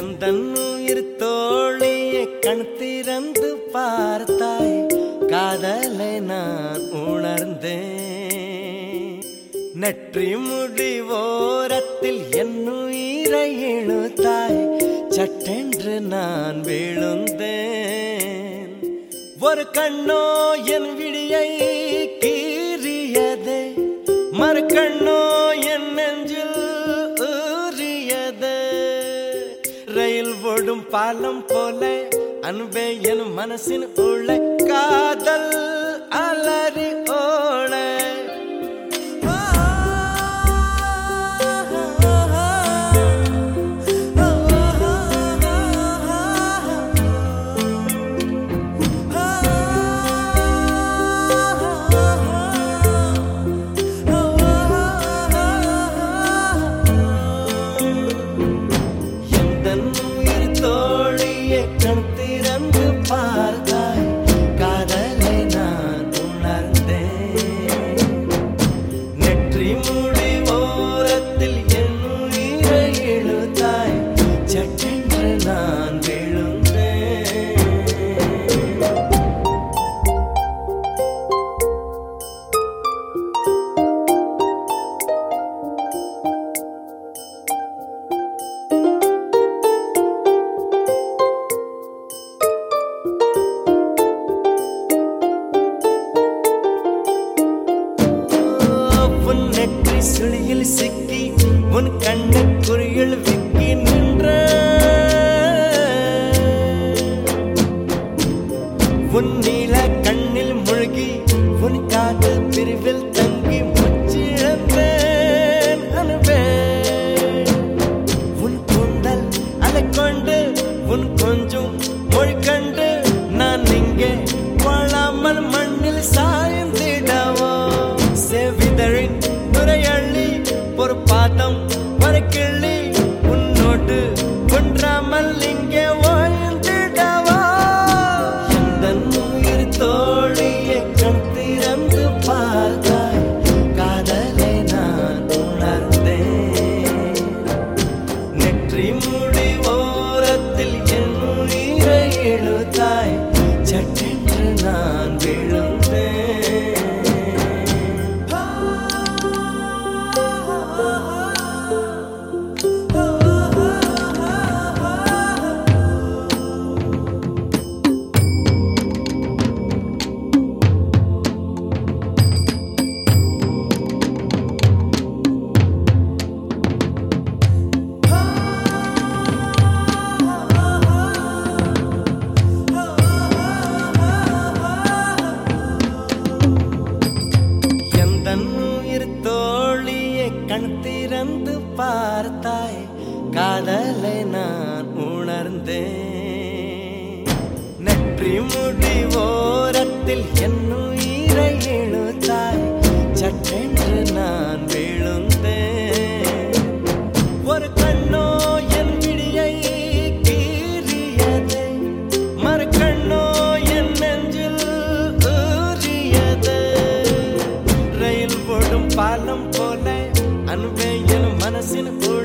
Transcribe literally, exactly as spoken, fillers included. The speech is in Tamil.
எந்தன் உயிர் தோழியை கண் திறந்து பார்த்தாய், காதலை நான் உணர்ந்தேன். நெற்றி முடி ஓரத்தில் என் உயிரை இழுத்தாய், சட்டென்று நான் விழுந்தேன். ஒரு கண்ணோ என் விழியை கீறியதே, மறு கண்ணோ என் நெஞ்சில் ஊறியதே. ரயில் ஓடும் பாலம் போல அன்பே என் மனசின் உள்ள காதல் அலறி ஓட. பார்த்தாய், காதலை நான் உணர்ந்தேன். நெற்றி முடி ஓரத்தில் என் உயிரை இழுத்தாய், சட்டென்று நான் விழுந்தேன். சுழியில் சிக்கி உன் கண்ணு குறியில் விக்கி நின்ற, உன் நீல கண்ணில் மூழ்கி உன் காது பிரிவில் தங்கி முச்சிழந்தேன் அனுபே. உன் கூந்தல் அலை கொண்டு உன் கொஞ்சம் மொழி கண்டு நான் இங்கே வாழாமல் மண்ணில் சாய்ந்திடவோ. செவிதழின் நுரையள்ளி ஒரு பாதம் ஒரு கிள்ளி உன்னோடு ஒன்றாமல் இங்கே வாழ்ந்திடவா. எந்தன் உயிர் தோழியை கண் திறந்து பார்த்தாய், காதலை நான் உணர்ந்தேன். நெற்றி முடி ஓரத்தில் என் உயிரை இழுத்தாய், சட்டென்று நான் விழுந்தேன். தோழியை கண் திறந்து பார்த்தாய், காதலை நான் உணர்ந்தேன். நெற்றி முடி ஓரத்தில் என் உயிரை இழுத்தாய், சட்டென்று நான் விழுந்தேன். ஒரு கண்ணோ என் விழியை கீறியதே, மறு கண்ணோ என் நெஞ்சில் ஊறியதே. ரயில் ஓடும் பாலம் போல அன்பே என் மனசின்